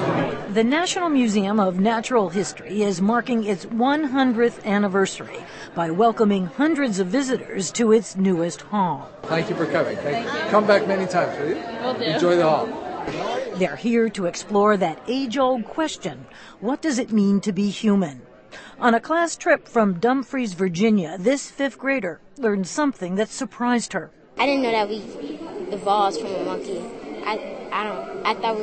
The National Museum of Natural History is marking its 100th anniversary by welcoming hundreds of visitors to its newest hall. Thank you for coming. Thank you. Come back many times, will you? Will do. Enjoy the hall. They're here to explore that age-old question, what does it mean to be human? On a class trip from Dumfries, Virginia, this fifth grader learned something that surprised her. I didn't know that we evolved from a monkey. I thought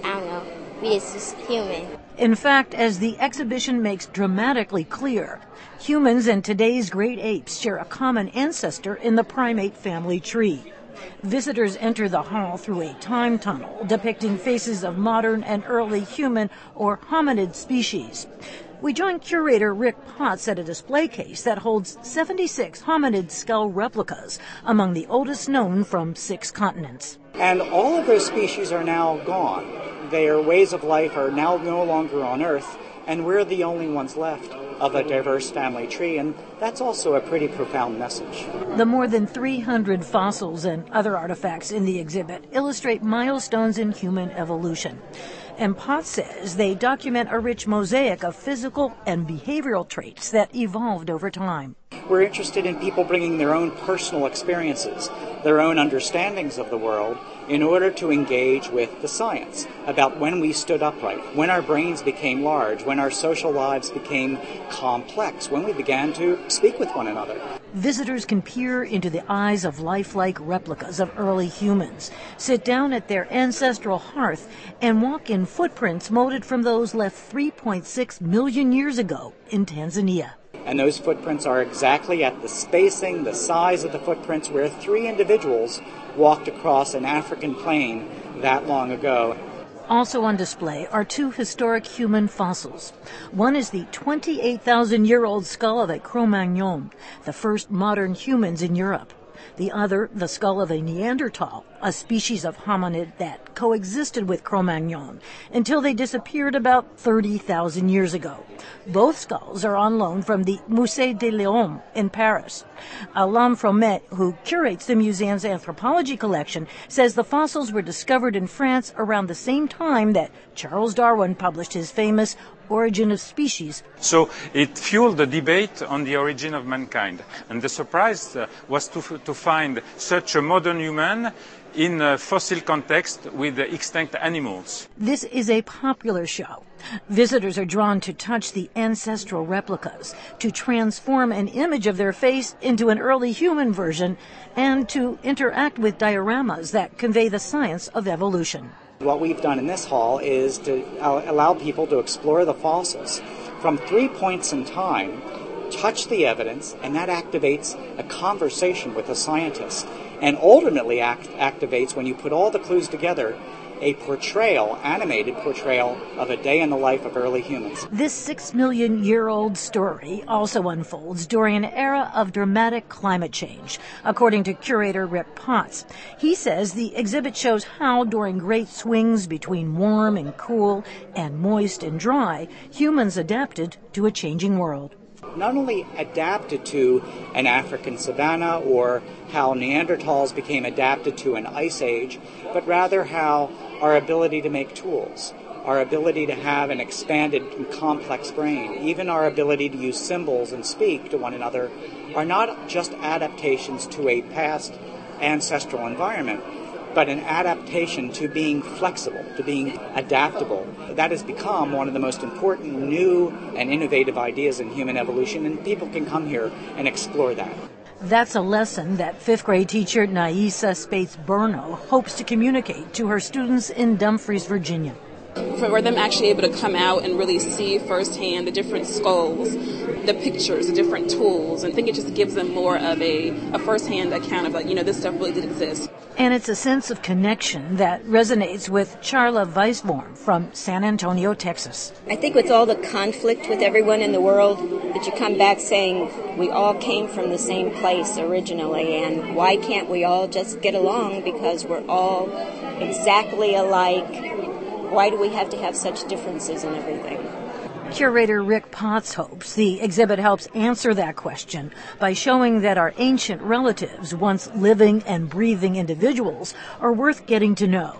we just human. In fact, as the exhibition makes dramatically clear, humans and today's great apes share a common ancestor in the primate family tree. Visitors enter the hall through a time tunnel depicting faces of modern and early human or hominid species. We joined curator Rick Potts at a display case that holds 76 hominid skull replicas, among the oldest known from 6 continents. And all of those species are now gone. Their ways of life are now no longer on Earth, and we're the only ones left of a diverse family tree, and that's also a pretty profound message. The more than 300 fossils and other artifacts in the exhibit illustrate milestones in human evolution. And Potts says they document a rich mosaic of physical and behavioral traits that evolved over time. We're interested in people bringing their own personal experiences, their own understandings of the world, in order to engage with the science about when we stood upright, when our brains became large, when our social lives became complex, when we began to speak with one another. Visitors can peer into the eyes of lifelike replicas of early humans, sit down at their ancestral hearth, and walk in footprints molded from those left 3.6 million years ago in Tanzania. And those footprints are exactly at the spacing, the size of the footprints where 3 individuals walked across an African plain that long ago. Also on display are 2 historic human fossils. One is the 28,000-year-old skull of a Cro-Magnon, the first modern humans in Europe. The other, the skull of a Neanderthal, a species of hominid that coexisted with Cro-Magnon until they disappeared about 30,000 years ago. Both skulls are on loan from the Musée de l'Homme in Paris. Alain Fromet, who curates the museum's anthropology collection, says the fossils were discovered in France around the same time that Charles Darwin published his famous Origin of Species. So it fueled the debate on the origin of mankind. And the surprise was to find such a modern human in a fossil context with extinct animals. This is a popular show. Visitors are drawn to touch the ancestral replicas, to transform an image of their face into an early human version, and to interact with dioramas that convey the science of evolution. What we've done in this hall is to allow people to explore the fossils from 3 points in time, touch the evidence, and that activates a conversation with a scientist, and ultimately activates, when you put all the clues together, a portrayal, animated portrayal of a day in the life of early humans. This 6-million-year-old story also unfolds during an era of dramatic climate change, according to curator Rick Potts. He says the exhibit shows how, during great swings between warm and cool and moist and dry, humans adapted to a changing world. Not only adapted to an African savanna or how Neanderthals became adapted to an ice age, but rather how our ability to make tools, our ability to have an expanded and complex brain, even our ability to use symbols and speak to one another are not just adaptations to a past ancestral environment, but an adaptation to being flexible, to being adaptable. That has become one of the most important new and innovative ideas in human evolution, and people can come here and explore that. That's a lesson that 5th grade teacher Naisa Spates-Burno hopes to communicate to her students in Dumfries, Virginia. For them actually able to come out and really see firsthand the different skulls, the pictures, the different tools, and I think it just gives them more of a firsthand account of, this stuff really did exist. And it's a sense of connection that resonates with Charla Weisborn from San Antonio, Texas. I think with all the conflict with everyone in the world, that you come back saying we all came from the same place originally, and why can't we all just get along because we're all exactly alike? Why do we have to have such differences in everything? Curator Rick Potts hopes the exhibit helps answer that question by showing that our ancient relatives, once living and breathing individuals, are worth getting to know.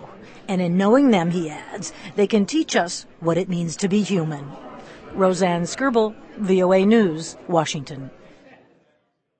And in knowing them, he adds, they can teach us what it means to be human. Roseanne Skirble, VOA News, Washington.